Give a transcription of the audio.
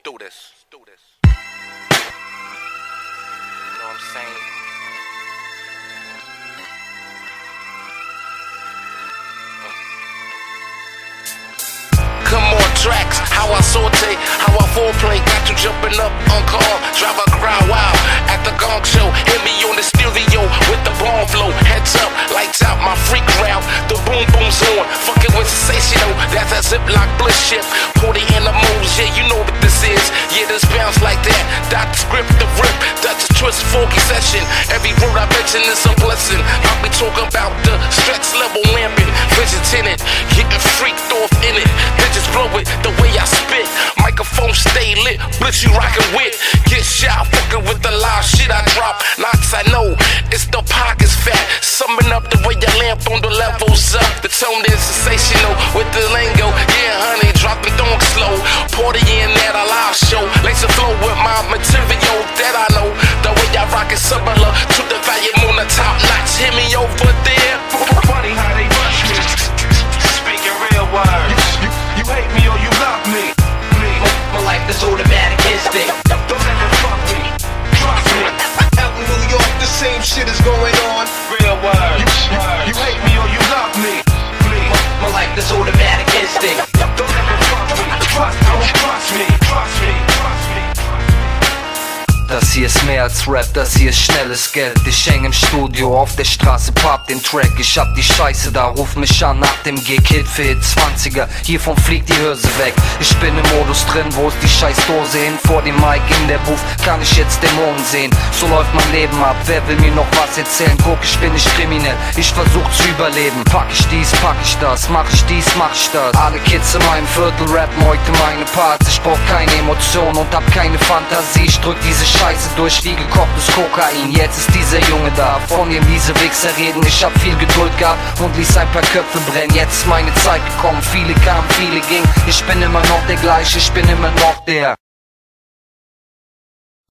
do this. You know what I'm saying? Come on, tracks, how I saute, how I foreplay, got you jumping up on call, drive a crowd wild at the gong show, hit me on the stereo with the bomb flow, heads up, lights out, my freak route, the boom boom's on, fucking with sensational, that's a ziplock bliss ship, party animals, yeah, you know what this is, yeah, this bounce like that, dot the script, the rip, that's a twist, foggy session, every word I mention is a blessing, I'll be talking about the stretch level lamping, vision tinted, getting freaked off in it, just blow it the way I spit. Microphone stay lit, blitz you rockin' with. Get shot, fucking with the live shit I drop. Knots I know, it's the pockets fat. Summing up the way your lamp on the levels up. The tone is sensational with the lingo. Yeah, honey, dropping thong slow. Party in at a live show. Lace a flow with my material that I know. The way I rock is similar to the volume on the top notch. Hit me over there. Funny how they rush me. Speaking real words. You hate me or you love me. My life is automatic instinct. Don't ever fuck me. Trust me. Out in New York, the same shit is going on. Real words. You hate me or you love me. My life is automatic instinct. Don't ever fuck me. Trust me. Trust me. Das hier ist mehr als Rap, das hier ist schnelles Geld. Ich häng im Studio, auf der Straße, pop den Track. Ich hab die Scheiße da, ruf mich an nach dem Gig. Hit für Hit 20er, hiervon fliegt die Hülse weg. Ich bin im Modus drin, wo ist die Scheißdose hin? Vor dem Mic in der Booth kann ich jetzt Dämonen sehen. So läuft mein Leben ab, wer will mir noch was erzählen? Guck, ich bin nicht kriminell, ich versuch zu überleben. Pack ich dies, pack ich das, mach ich dies, mach ich das. Alle Kids in meinem Viertel rappen heute meine Parts. Ich brauch keine Emotionen und hab keine Fantasie. Ich drück diese Scheiße durch wie gekochtes Kokain. Jetzt ist dieser Junge da, von dem diese Wichser reden. Ich hab viel Geduld gehabt und ließ ein paar Köpfe brennen. Jetzt ist meine Zeit gekommen, viele kamen, viele gingen. Ich bin immer noch der gleiche, ich bin immer noch der